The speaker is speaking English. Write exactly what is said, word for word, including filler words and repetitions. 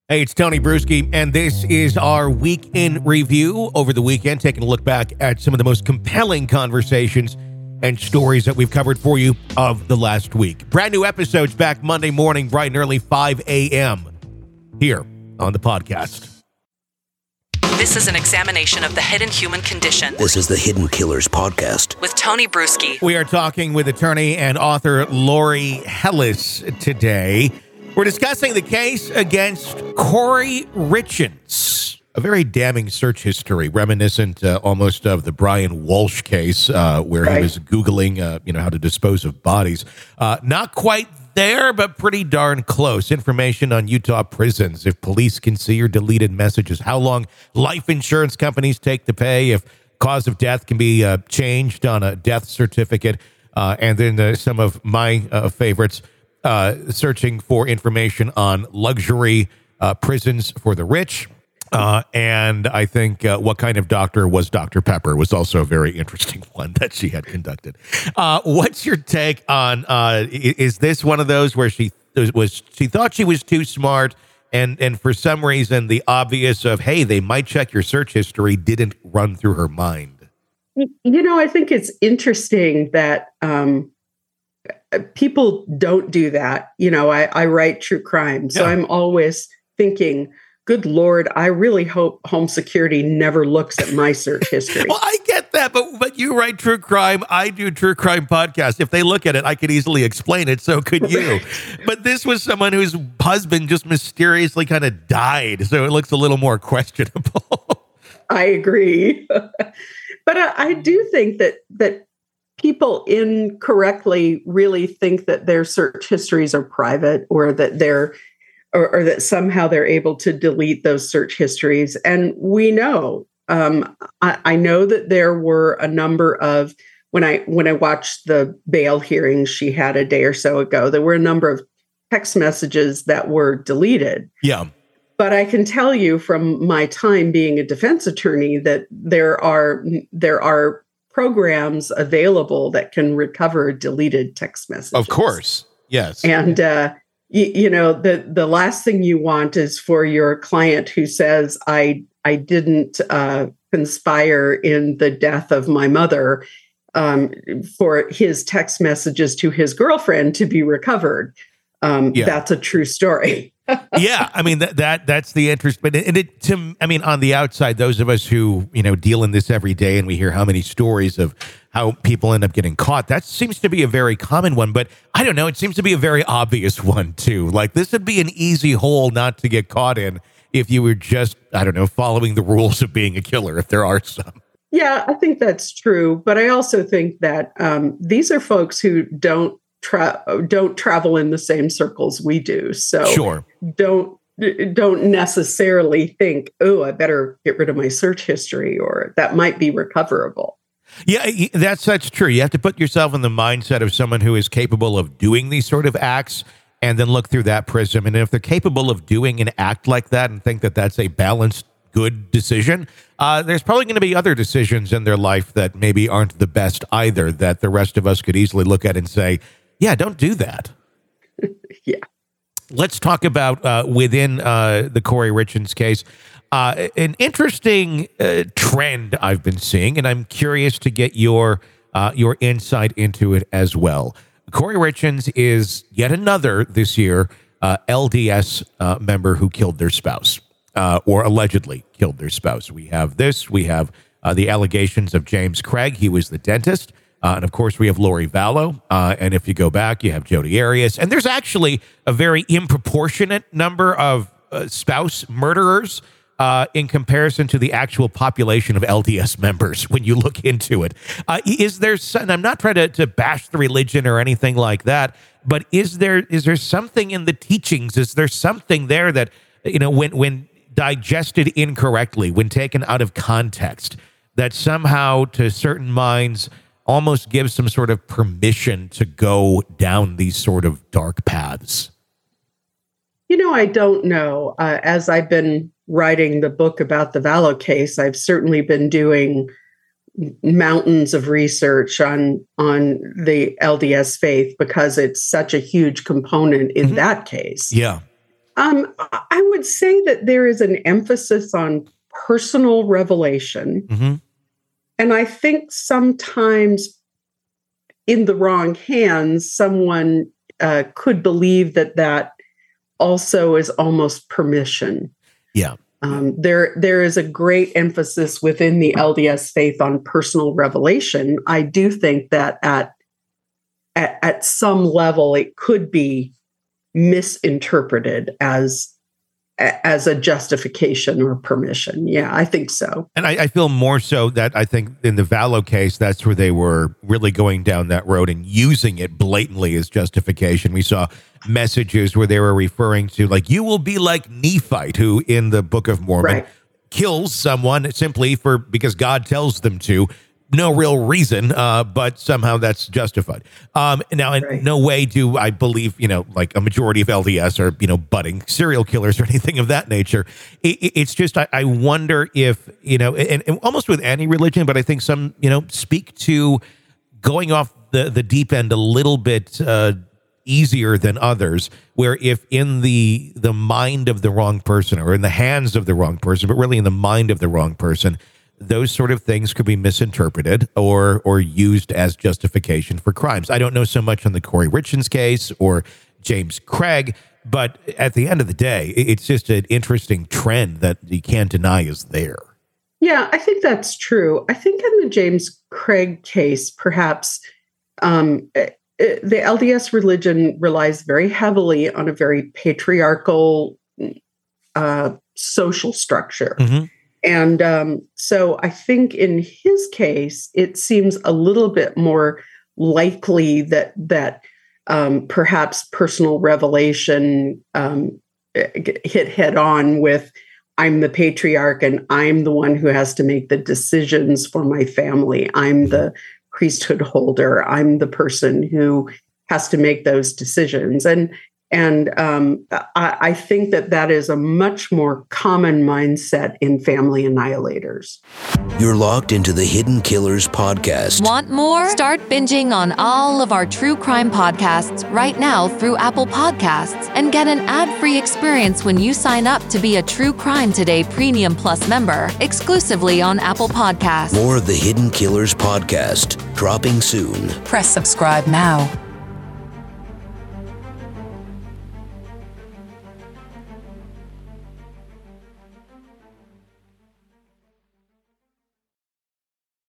Hey, it's Tony Bruschi, and this is our week in review over the weekend, taking a look back at some of the most compelling conversations and stories that we've covered for you of the last week. Brand new episodes back Monday morning, bright and early, five a.m. here on the podcast. This is an examination of the hidden human condition. This is the Hidden Killers podcast with Tony Bruschi. We are talking with attorney and author Lori Hellis today. We're discussing the case against Kouri Richins, a very damning search history, reminiscent uh, almost of the Brian Walsh case, uh, where right. he was Googling, uh, you know, how to dispose of bodies. Uh, not quite there, but pretty darn close. Information on Utah prisons, if police can see your deleted messages, how long life insurance companies take to pay, if cause of death can be uh, changed on a death certificate, uh, and then uh, some of my uh, favorites. Uh, searching for information on luxury uh, prisons for the rich. Uh, and I think uh, what kind of doctor was Doctor Pepper was also a very interesting one that she had conducted. Uh, what's your take on, uh, is this one of those where she was, she thought she was too smart and, and for some reason the obvious of, hey, they might check your search history didn't run through her mind? You know, I think it's interesting that, um, people don't do that. You know, I, I write true crime. So yeah. I'm always thinking, good Lord, I really hope Home Security never looks at my search history. Well, I get that, but but you write true crime. I do true crime podcasts. If they look at it, I could easily explain it. So could you. But this was someone whose husband just mysteriously kind of died. So it looks a little more questionable. I agree. But I, I do think that that people incorrectly really think that their search histories are private or that they're or, or that somehow they're able to delete those search histories. And we know, um, I, I know that there were a number of, when I when I watched the bail hearings she had a day or so ago, there were a number of text messages that were deleted. Yeah. But I can tell you from my time being a defense attorney that there are there are programs available that can recover deleted text messages. Of course. Yes. And, uh, you, you know, the, the last thing you want is for your client who says, I, I didn't uh, conspire in the death of my mother, um, for his text messages to his girlfriend to be recovered. Um, yeah. That's a true story. Yeah, I mean that that that's the interest, but and it to I mean on the outside, those of us who you know deal in this every day, and we hear how many stories of how people end up getting caught. That seems to be a very common one, but I don't know. It seems to be a very obvious one too. Like this would be an easy hole not to get caught in if you were just I don't know following the rules of being a killer, if there are some. Yeah, I think that's true, but I also think that um, these are folks who don't. Tra- don't travel in the same circles we do. So sure. don't don't necessarily think, oh, I better get rid of my search history or that might be recoverable. Yeah, that's that's true. You have to put yourself in the mindset of someone who is capable of doing these sort of acts and then look through that prism. And if they're capable of doing an act like that and think that that's a balanced, good decision, uh, there's probably going to be other decisions in their life that maybe aren't the best either, that the rest of us could easily look at and say, yeah, don't do that. Yeah. Let's talk about uh, within uh, the Kouri Richins case, uh, an interesting uh, trend I've been seeing, and I'm curious to get your uh, your insight into it as well. Kouri Richins is yet another this year uh, L D S uh, member who killed their spouse uh, or allegedly killed their spouse. We have this. We have uh, the allegations of James Craig. He was the dentist. Uh, and, of course, we have Lori Vallow. Uh, and if you go back, you have Jodi Arias. And there's actually a very disproportionate number of uh, spouse murderers uh, in comparison to the actual population of L D S members when you look into it. Uh, is there, and I'm not trying to, to bash the religion or anything like that, but is there is there something in the teachings? Is there something there that, you know, when when digested incorrectly, when taken out of context, that somehow to certain minds almost gives some sort of permission to go down these sort of dark paths? You know, I don't know. Uh, as I've been writing the book about the Vallow case, I've certainly been doing mountains of research on on the L D S faith because it's such a huge component in mm-hmm. that case. Yeah. Um, I would say that there is an emphasis on personal revelation. Mm-hmm. And I think sometimes in the wrong hands, someone uh, could believe that that also is almost permission. Yeah. Um, there, there is a great emphasis within the L D S faith on personal revelation. I do think that at, at, at some level, it could be misinterpreted as as a justification or permission. Yeah, I think so. And I, I feel more so that I think in the Vallow case, that's where they were really going down that road and using it blatantly as justification. We saw messages where they were referring to, like, you will be like Nephite, who in the Book of Mormon Right. kills someone simply for because God tells them to. No real reason, uh, but somehow that's justified. Um, now, in Right. no way do I believe, you know, like a majority of L D S are, you know, budding serial killers or anything of that nature. It, it, it's just, I, I wonder if, you know, and, and almost with any religion, but I think some, you know, speak to going off the, the deep end a little bit uh, easier than others, where if in the the mind of the wrong person or in the hands of the wrong person, but really in the mind of the wrong person, those sort of things could be misinterpreted or or used as justification for crimes. I don't know so much on the Corey Richins case or James Craig, but at the end of the day, it's just an interesting trend that you can't deny is there. Yeah, I think that's true. I think in the James Craig case, perhaps um, the L D S religion relies very heavily on a very patriarchal uh, social structure. Mm-hmm. And um, so I think in his case, it seems a little bit more likely that that um, perhaps personal revelation um, hit head on with, I'm the patriarch and I'm the one who has to make the decisions for my family. I'm the priesthood holder. I'm the person who has to make those decisions. And And um, I, I think that that is a much more common mindset in family annihilators. You're locked into the Hidden Killers podcast. Want more? Start binging on all of our true crime podcasts right now through Apple Podcasts and get an ad-free experience when you sign up to be a True Crime Today Premium Plus member exclusively on Apple Podcasts. More of the Hidden Killers podcast dropping soon. Press subscribe now.